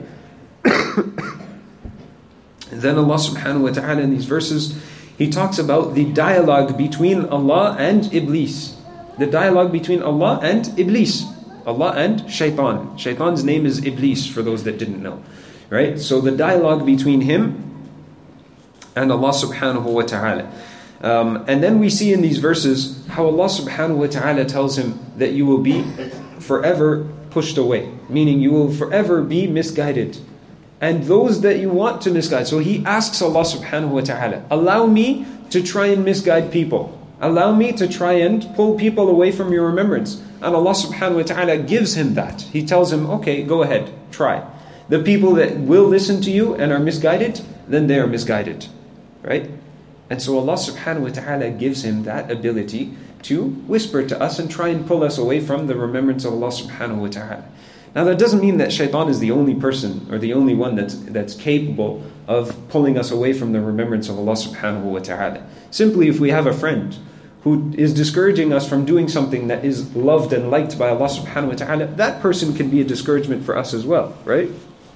Then Allah subhanahu wa ta'ala in these verses, He talks about the dialogue between Allah and Iblis. The dialogue between Allah and Iblis. Allah and Shaitan. Shaitan's name is Iblis, for those that didn't know, right? So the dialogue between him and Allah subhanahu wa ta'ala. And then we see in these verses how Allah subhanahu wa ta'ala tells him that you will be forever pushed away, meaning you will forever be misguided. And those that you want to misguide. So he asks Allah subhanahu wa ta'ala, allow me to try and misguide people. Allow me to try and pull people away from your remembrance. And Allah subhanahu wa ta'ala gives him that. He tells him, okay, go ahead, try. The people that will listen to you and are misguided, then they are misguided. Right? And so Allah subhanahu wa ta'ala gives him that ability to whisper to us and try and pull us away from the remembrance of Allah subhanahu wa ta'ala. Now that doesn't mean that shaitan is the only person or the only one that's capable of pulling us away from the remembrance of Allah subhanahu wa ta'ala. Simply if we have a friend who is discouraging us from doing something that is loved and liked by Allah subhanahu wa ta'ala, that person can be a discouragement for us as well, right?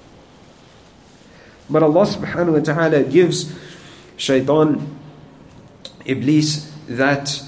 But Allah subhanahu wa ta'ala gives shaitan, Iblis, that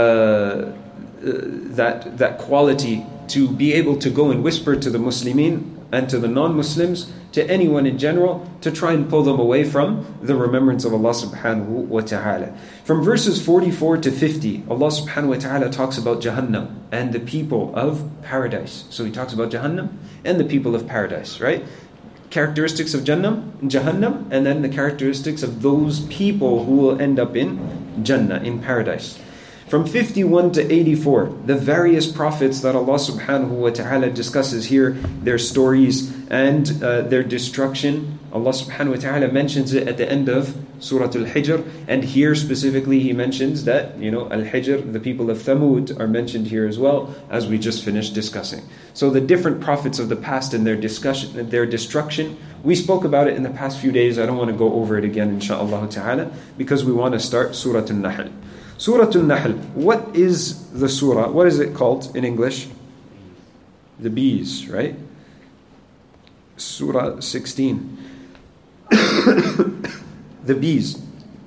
quality to be able to go and whisper to the Muslimin and to the non-Muslims, to anyone in general, to try and pull them away from the remembrance of Allah subhanahu wa ta'ala. From verses 44 to 50, Allah subhanahu wa ta'ala talks about Jahannam and the people of paradise. So He talks about Jahannam and the people of paradise, right? characteristics of Jahannam, and then the characteristics of those people who will end up in Jannah, in paradise. From 51 to 84, the various prophets that Allah subhanahu wa ta'ala discusses here, their stories and their destruction. Allah subhanahu wa ta'ala mentions it at the end of Surah Al-Hijr, and here specifically He mentions that, Al-Hijr, the people of Thamud, are mentioned here as well, as we just finished discussing. So the different prophets of the past and their discussion, their destruction, we spoke about it in the past few days. I don't want to go over it again, inshaAllah ta'ala, because we want to start Surah Al-Nahl. Surah Al-Nahl, what is the surah? What is it called in English? The bees, right? Surah 16. The bees.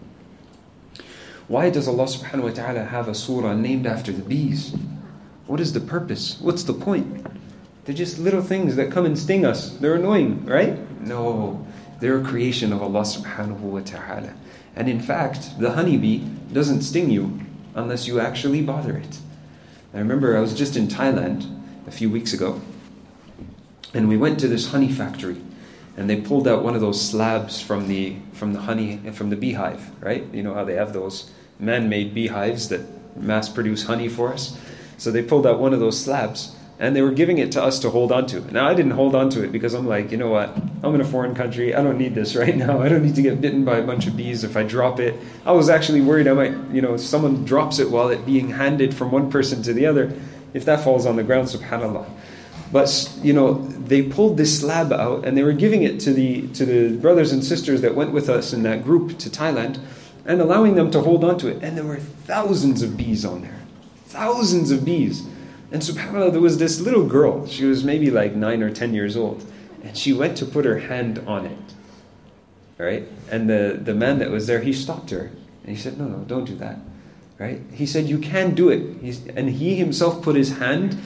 Why does Allah subhanahu wa ta'ala have a surah named after the bees? What is the purpose? What's the point? They're just little things that come and sting us. They're annoying, right? No, they're a creation of Allah subhanahu wa ta'ala. And in fact, the honeybee doesn't sting you unless you actually bother it. I remember I was just in Thailand a few weeks ago, and we went to this honey factory, and they pulled out one of those slabs from the beehive, right? You know how they have those man-made beehives that mass produce honey for us? So they pulled out one of those slabs, and they were giving it to us to hold on to. Now I didn't hold on to it because I'm like, you know what? I'm in a foreign country. I don't need this right now. I don't need to get bitten by a bunch of bees if I drop it. I was actually worried I might, if someone drops it while it being handed from one person to the other, if that falls on the ground, subhanAllah. But, they pulled this slab out and they were giving it to the brothers and sisters that went with us in that group to Thailand and allowing them to hold on to it. And there were thousands of bees on there. Thousands of bees. And subhanAllah, there was this little girl. She was maybe like 9 or 10 years old. And she went to put her hand on it. Right? And the man that was there, he stopped her. And he said, no, don't do that. Right? He said, you can do it. And he himself put his hand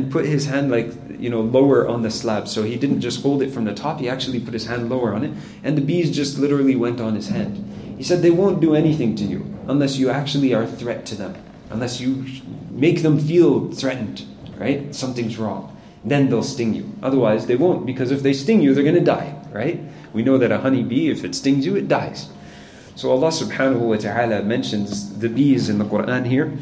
lower on the slab. So he didn't just hold it from the top. He actually put his hand lower on it. And the bees just literally went on his hand. He said, they won't do anything to you unless you actually are a threat to them. Unless you make them feel threatened, right? Something's wrong. Then they'll sting you. Otherwise, they won't, because if they sting you, they're going to die, right? We know that a honeybee, if it stings you, it dies. So Allah subhanahu wa ta'ala mentions the bees in the Quran here.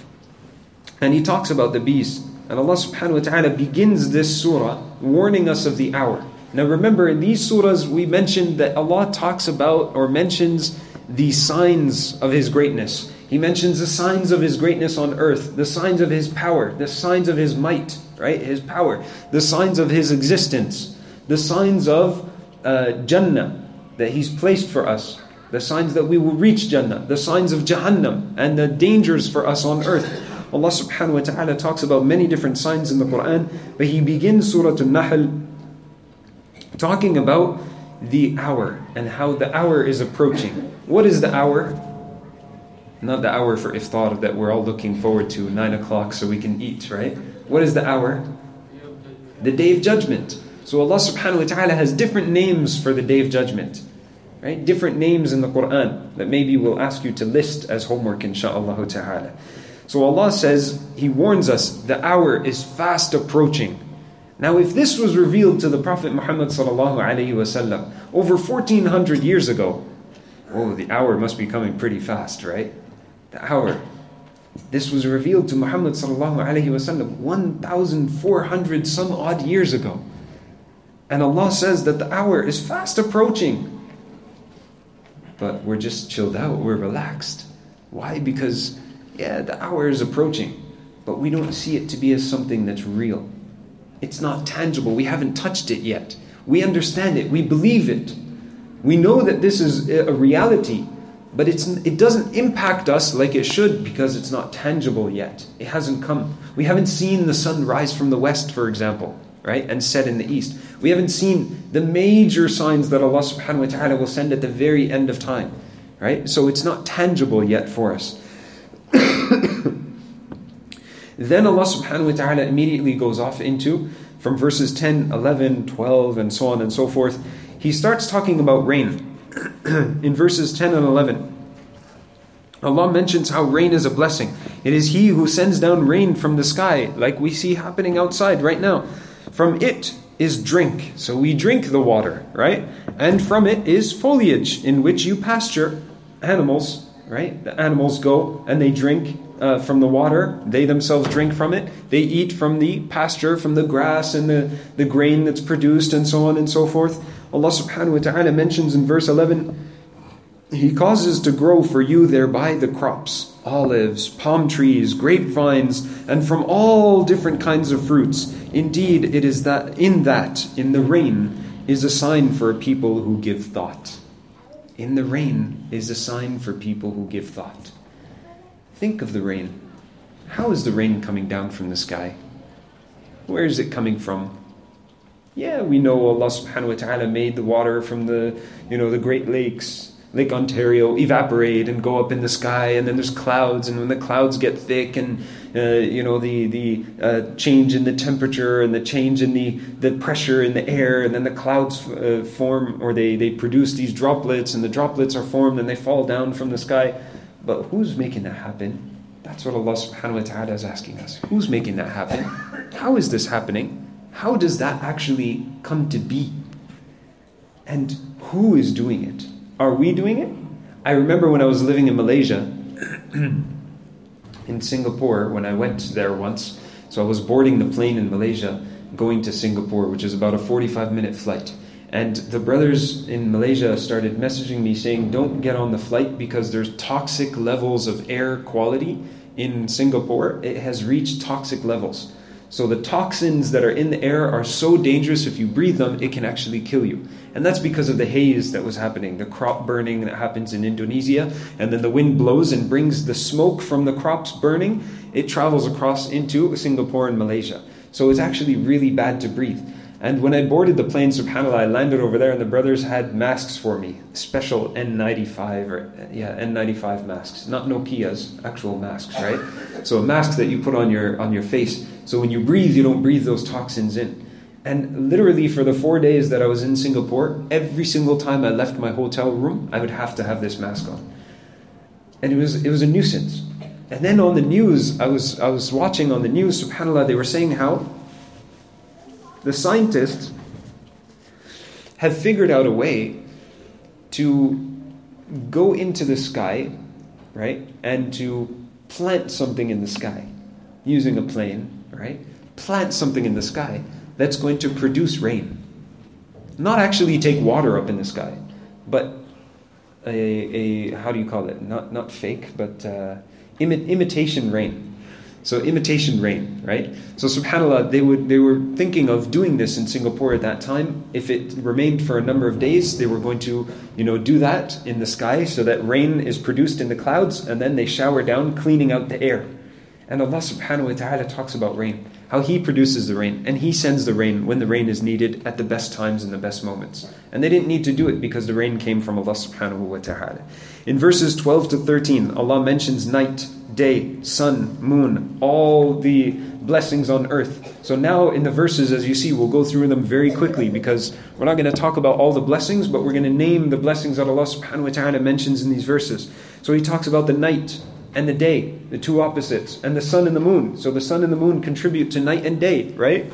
And He talks about the bees. And Allah subhanahu wa ta'ala begins this surah warning us of the hour. Now remember, in these surahs, we mentioned that Allah talks about or mentions the signs of His greatness. He mentions the signs of His greatness on earth, the signs of His power, the signs of His might, right? His power, the signs of His existence, the signs of Jannah that He's placed for us, the signs that we will reach Jannah, the signs of Jahannam, and the dangers for us on earth. Allah subhanahu wa ta'ala talks about many different signs in the Quran, but He begins Surah Al-Nahl talking about the hour and how the hour is approaching. What is the hour? Not the hour for iftar that we're all looking forward to, 9 o'clock so we can eat, right? What is the hour? The Day of Judgment. So Allah subhanahu wa ta'ala has different names for the Day of Judgment, right? Different names in the Quran that maybe we'll ask you to list as homework, insha'Allah ta'ala. So Allah says, He warns us, the hour is fast approaching. Now if this was revealed to the Prophet Muhammad sallallahu alaihi wasallam over 1400 years ago, the hour must be coming pretty fast, right? The hour. This was revealed to Muhammad sallallahu alaihi wasallam 1,400 some odd years ago. And Allah says that the hour is fast approaching. But we're just chilled out, we're relaxed. Why? Because, the hour is approaching, but we don't see it to be as something that's real. It's not tangible, we haven't touched it yet. We understand it, we believe it. We know that this is a reality, but it doesn't impact us like it should because it's not tangible yet. It hasn't come. We haven't seen the sun rise from the west, for example, right, and set in the east. We haven't seen the major signs that Allah subhanahu wa ta'ala will send at the very end of time, right? So it's not tangible yet for us. Then Allah subhanahu wa ta'ala immediately goes off into, from verses 10, 11, 12, and so on and so forth, He starts talking about rain. In verses 10 and 11, Allah mentions how rain is a blessing. It is He who sends down rain from the sky, like we see happening outside right now. From it, is drink. So we drink the water, right? And from it is foliage in which you pasture animals, right? The animals go and they drink from the water. They themselves drink from it. They eat from the pasture, from the grass and the grain that's produced and so on and so forth. Allah subhanahu wa ta'ala mentions in verse 11, He causes to grow for you thereby the crops, olives, palm trees, grapevines, and from all different kinds of fruits. Indeed, it is that in the rain, is a sign for a people who give thought. In the rain is a sign for people who give thought. Think of the rain. How is the rain coming down from the sky? Where is it coming from? Yeah, we know Allah subhanahu wa ta'ala made the water from the Great Lakes, Lake Ontario, evaporate and go up in the sky, and then there's clouds, and when the clouds get thick and the change in the temperature and the change in the pressure in the air, and then the clouds form, or they produce these droplets, and the droplets are formed and they fall down from the sky. But who's making that happen? That's what Allah subhanahu wa ta'ala is asking us. Who's making that happen? How is this happening? How does that actually come to be? And who is doing it? Are we doing it? I remember when I was living in Malaysia, in Singapore, when I went there once. So I was boarding the plane in Malaysia, going to Singapore, which is about a 45-minute flight. And the brothers in Malaysia started messaging me saying, don't get on the flight because there's toxic levels of air quality in Singapore. It has reached toxic levels. So the toxins that are in the air are so dangerous, if you breathe them, it can actually kill you. And that's because of the haze that was happening, the crop burning that happens in Indonesia. And then the wind blows and brings the smoke from the crops burning. It travels across into Singapore and Malaysia. So it's actually really bad to breathe. And when I boarded the plane, subhanAllah, I landed over there and the brothers had masks for me. Special N95 masks. Not Nokia's, actual masks, right? So a mask that you put on your face. So when you breathe, you don't breathe those toxins in. And literally for the 4 days that I was in Singapore, every single time I left my hotel room, I would have to have this mask on. And it was a nuisance. And then on the news, I was watching on the news, subhanAllah, they were saying how the scientists have figured out a way to go into the sky, right, and to plant something in the sky using a plane, right? Plant something in the sky that's going to produce rain. Not actually take water up in the sky, but a how do you call it? Not fake, but imitation rain. So imitation rain, right? So subhanAllah, they were thinking of doing this in Singapore at that time. If it remained for a number of days, they were going to, do that in the sky so that rain is produced in the clouds and then they shower down, cleaning out the air. And Allah subhanahu wa ta'ala talks about rain, how He produces the rain, and He sends the rain when the rain is needed at the best times and the best moments. And they didn't need to do it because the rain came from Allah subhanahu wa ta'ala. In verses 12 to 13, Allah mentions night, day, sun, moon, all the blessings on earth. So now in the verses, as you see, we'll go through them very quickly because we're not going to talk about all the blessings, but we're going to name the blessings that Allah subhanahu wa ta'ala mentions in these verses. So He talks about the night and the day, the two opposites, and the sun and the moon. So the sun and the moon contribute to night and day, right?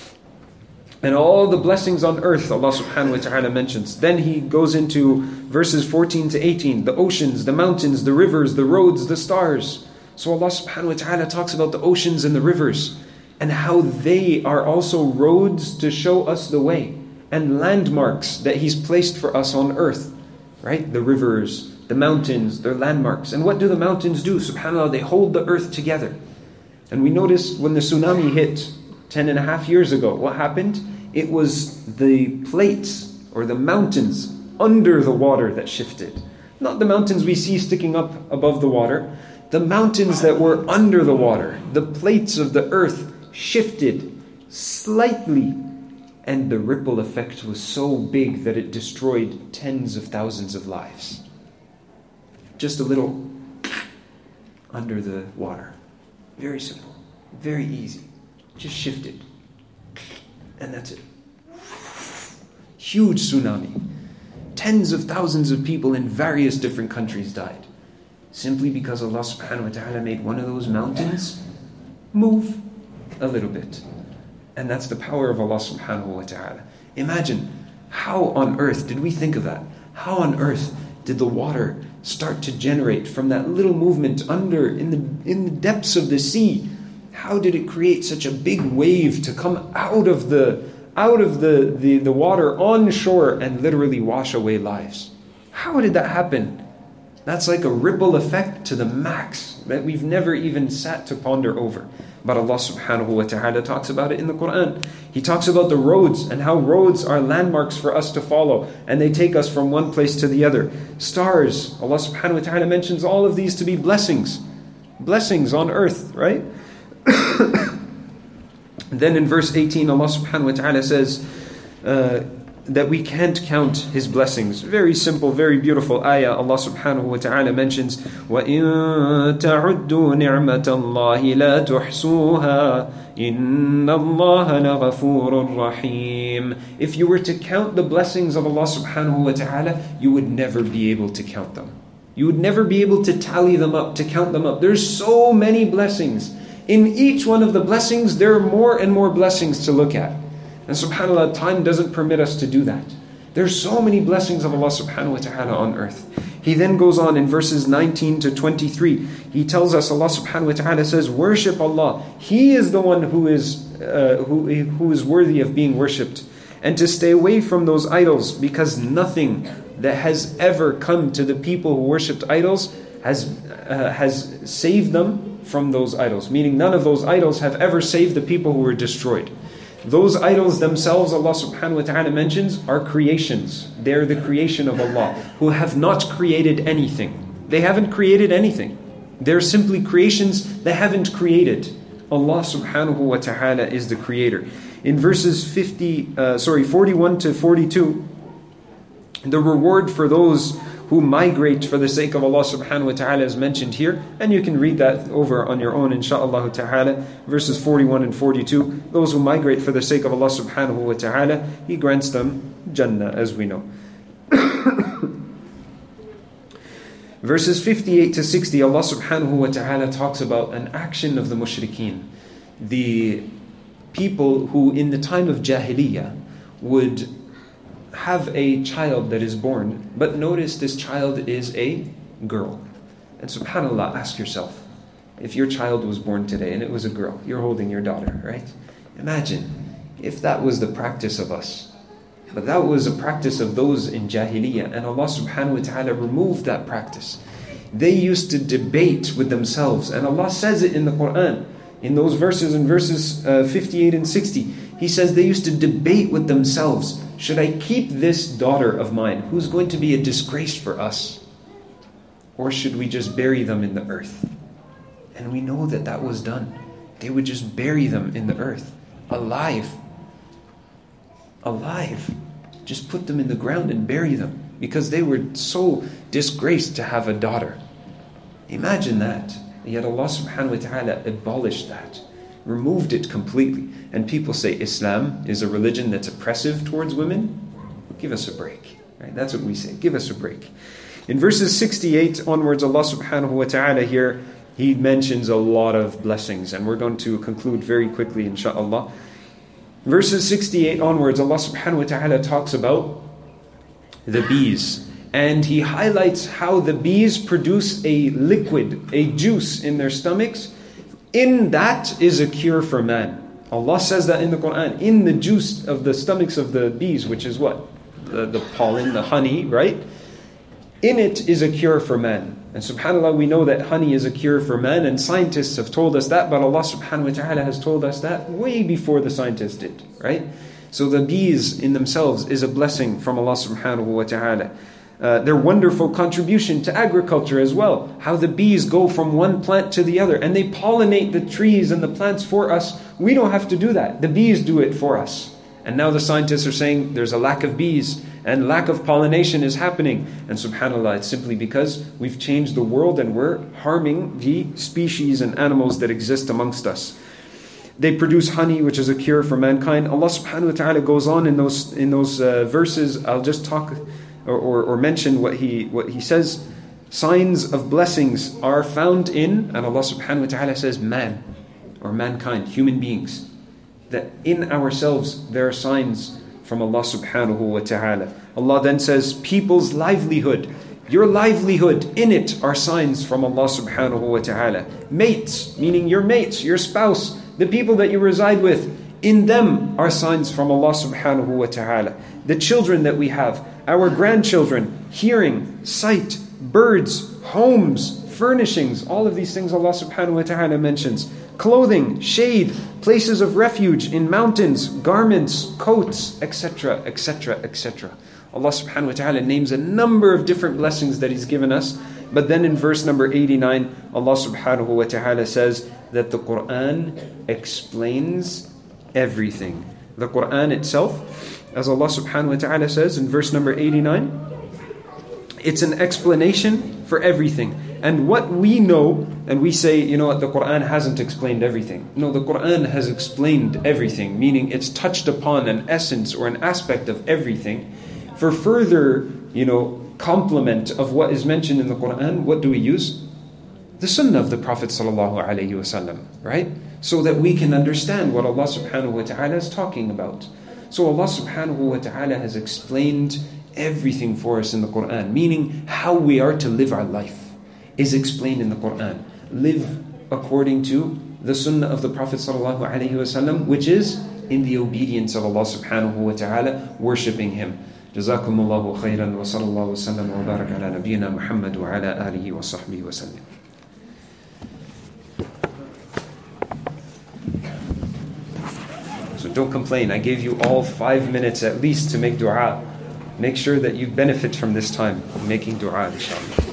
And all the blessings on earth, Allah subhanahu wa ta'ala mentions. Then He goes into verses 14 to 18, the oceans, the mountains, the rivers, the roads, the stars. So Allah subhanahu wa ta'ala talks about the oceans and the rivers and how they are also roads to show us the way and landmarks that He's placed for us on earth, right? The rivers, the mountains, they're landmarks. And what do the mountains do? SubhanAllah, they hold the earth together. And we noticed when the tsunami hit 10.5 years ago, what happened? It was the plates or the mountains under the water that shifted. Not the mountains we see sticking up above the water. The mountains that were under the water. The plates of the earth shifted slightly. And the ripple effect was so big that it destroyed tens of thousands of lives. Just a little under the water. Very simple. Very easy. Just shifted. And that's it. Huge tsunami. Tens of thousands of people in various different countries died. Simply because Allah subhanahu wa ta'ala made one of those mountains move a little bit. And that's the power of Allah subhanahu wa ta'ala. Imagine, how on earth did we think of that? How on earth did the water start to generate from that little movement under in the depths of the sea? How did it create such a big wave to come out of the water on shore and literally wash away lives? How did that happen? That's like a ripple effect to the max that we've never even sat to ponder over. But Allah subhanahu wa ta'ala talks about it in the Quran. He talks about the roads and how roads are landmarks for us to follow, and they take us from one place to the other. Stars, Allah subhanahu wa ta'ala mentions all of these to be blessings. Blessings on earth, right? Then in verse 18, Allah subhanahu wa ta'ala says that we can't count His blessings. Very simple, very beautiful ayah. Allah subhanahu wa ta'ala mentions, وَإِن تَعُدُّوا نِعْمَةَ اللَّهِ لَا تُحْصُوهَا إِنَّ اللَّهَ لَغَفُورٌ رَحِيمٌ. If you were to count the blessings of Allah subhanahu wa ta'ala, you would never be able to count them. You would never be able to tally them up, to count them up. There's so many blessings. In each one of the blessings, there are more and more blessings to look at. And subhanAllah, time doesn't permit us to do that. There's so many blessings of Allah subhanahu wa ta'ala on earth. He then goes on in verses 19 to 23. He tells us, Allah subhanahu wa ta'ala says, worship Allah. He is the one who is worthy of being worshipped. And to stay away from those idols, because nothing that has ever come to the people who worshipped idols has saved them from those idols. Meaning none of those idols have ever saved the people who were destroyed. Those idols themselves, Allah subhanahu wa ta'ala mentions, are creations. They're the creation of Allah, who have not created anything. They haven't created anything. They're simply creations that haven't created. Allah subhanahu wa ta'ala is the creator. In verses 41 to 42, the reward for those who migrate for the sake of Allah subhanahu wa ta'ala is mentioned here, and you can read that over on your own insha'Allah ta'ala. Verses 41 and 42, those who migrate for the sake of Allah subhanahu wa ta'ala, He grants them Jannah, as we know. Verses 58 to 60, Allah subhanahu wa ta'ala talks about an action of the mushrikeen, the people who in the time of Jahiliyyah would have a child that is born, but notice this child is a girl. And subhanAllah, ask yourself, if your child was born today and it was a girl, you're holding your daughter, right? Imagine if that was the practice of us. But that was a practice of those in Jahiliyyah, and Allah subhanahu wa ta'ala removed that practice. They used to debate with themselves, and Allah says it in the Quran, in those verses, in verses 58 and 60. He says they used to debate with themselves, should I keep this daughter of mine, who's going to be a disgrace for us? Or should we just bury them in the earth? And we know that that was done. They would just bury them in the earth, alive. Alive. Just put them in the ground and bury them, because they were so disgraced to have a daughter. Imagine that. Yet Allah subhanahu wa ta'ala abolished that, removed it completely. And people say Islam is a religion that's oppressive towards women. Give us a break. Right? That's what we say. Give us a break. In verses 68 onwards, Allah subhanahu wa ta'ala here, He mentions a lot of blessings. And we're going to conclude very quickly, insha'Allah. Verses 68 onwards, Allah subhanahu wa ta'ala talks about the bees. And He highlights how the bees produce a liquid, a juice in their stomachs. In that is a cure for man. Allah says that in the Quran. In the juice of the stomachs of the bees, which is what? The pollen, the honey, right? In it is a cure for man. And subhanAllah, we know that honey is a cure for man, and scientists have told us that, but Allah subhanahu wa ta'ala has told us that way before the scientists did, right? So the bees in themselves is a blessing from Allah subhanahu wa ta'ala. Their wonderful contribution to agriculture as well. How the bees go from one plant to the other, and they pollinate the trees and the plants for us. We don't have to do that. The bees do it for us. And now the scientists are saying there's a lack of bees, and lack of pollination is happening. And subhanAllah, it's simply because we've changed the world and we're harming the species and animals that exist amongst us. They produce honey, which is a cure for mankind. Allah subhanahu wa ta'ala goes on in those verses. I'll just talk or mention what he says. Signs of blessings are found in, and Allah subhanahu wa ta'ala says, man, or mankind, human beings. that in ourselves there are signs from Allah subhanahu wa ta'ala. Allah then says, people's livelihood, your livelihood, in it are signs from Allah subhanahu wa ta'ala. Mates, meaning your mates, your spouse, the people that you reside with, in them are signs from Allah subhanahu wa ta'ala. The children that we have, our grandchildren, hearing, sight, birds, homes, furnishings, all of these things Allah subhanahu wa ta'ala mentions. Clothing, shade, places of refuge in mountains, garments, coats, etc., etc., etc. Allah subhanahu wa ta'ala names a number of different blessings that He's given us. But then in verse number 89, Allah subhanahu wa ta'ala says that the Qur'an explains everything. The Qur'an itself, as Allah subhanahu wa ta'ala says in verse number 89, it's an explanation for everything. And what we know, and we say, you know what, the Qur'an hasn't explained everything. No, the Qur'an has explained everything, meaning it's touched upon an essence or an aspect of everything. For further, complement of what is mentioned in the Qur'an, what do we use? The Sunnah of the Prophet sallallahu alaihi wasallam, right? So that we can understand what Allah subhanahu wa ta'ala is talking about. So Allah subhanahu wa ta'ala has explained everything for us in the Qur'an, meaning how we are to live our life is explained in the Qur'an. Live according to the Sunnah of the Prophet sallallahu alaihi wasallam, which is in the obedience of Allah subhanahu wa ta'ala, worshipping Him. جزاكم الله خيرا وصلى الله وسلم وبارك على نبينا محمد وعلى آله وصحبه وسلم. So don't complain. I gave you all 5 minutes at least to make dua. Make sure that you benefit from this time making dua, inshallah.